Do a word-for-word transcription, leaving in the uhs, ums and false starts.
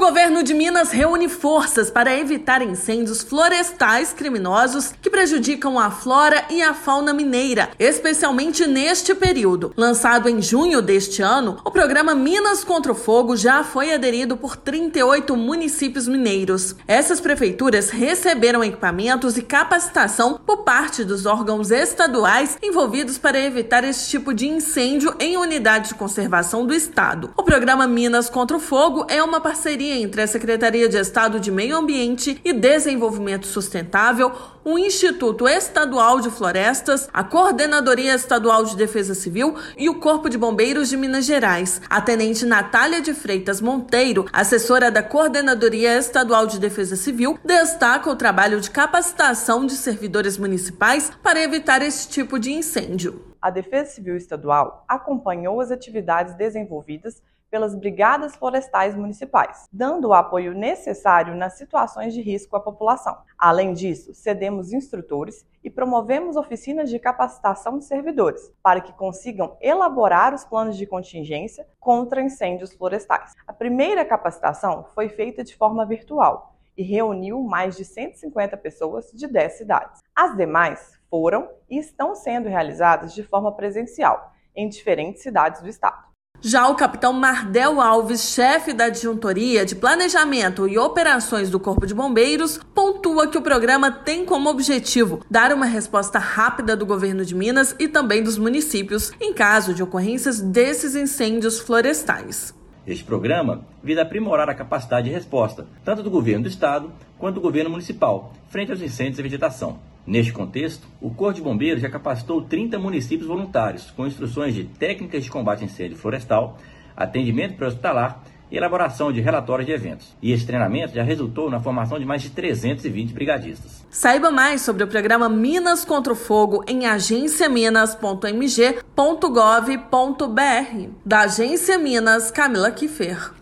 governo de Minas reúne forças para evitar incêndios florestais criminosos que prejudicam a flora e a fauna mineira, especialmente neste período. Lançado em junho deste ano, o programa Minas contra o Fogo já foi aderido por trinta e oito municípios mineiros. Essas prefeituras receberam equipamentos e capacitação por parte dos órgãos estaduais envolvidos para evitar esse tipo de incêndio em unidades de conservação do estado. O programa Minas contra o Fogo é uma parceria entre a Secretaria de Estado de Meio Ambiente e Desenvolvimento Sustentável, o Instituto Estadual de Florestas, a Coordenadoria Estadual de Defesa Civil e o Corpo de Bombeiros de Minas Gerais. A tenente Natália de Freitas Monteiro, assessora da Coordenadoria Estadual de Defesa Civil, destaca o trabalho de capacitação de servidores municipais para evitar esse tipo de incêndio. A Defesa Civil Estadual acompanhou as atividades desenvolvidas pelas brigadas florestais municipais, dando o apoio necessário nas situações de risco à população. Além disso, cedemos instrutores e promovemos oficinas de capacitação de servidores, para que consigam elaborar os planos de contingência contra incêndios florestais. A primeira capacitação foi feita de forma virtual e reuniu mais de cento e cinquenta pessoas de dez cidades. As demais foram e estão sendo realizadas de forma presencial, em diferentes cidades do estado. Já o capitão Mardel Alves, chefe da Adjuntoria de Planejamento e Operações do Corpo de Bombeiros, pontua que o programa tem como objetivo dar uma resposta rápida do governo de Minas e também dos municípios em caso de ocorrências desses incêndios florestais. Este programa visa aprimorar a capacidade de resposta, tanto do governo do estado quanto do governo municipal, frente aos incêndios e vegetação. Neste contexto, o Corpo de Bombeiros já capacitou trinta municípios voluntários, com instruções de técnicas de combate a incêndio florestal, atendimento pré-hospitalar e elaboração de relatórios de eventos. E esse treinamento já resultou na formação de mais de trezentos e vinte brigadistas. Saiba mais sobre o programa Minas contra o Fogo em agência minas ponto m g ponto gov ponto b r. Da Agência Minas, Camila Kiffer.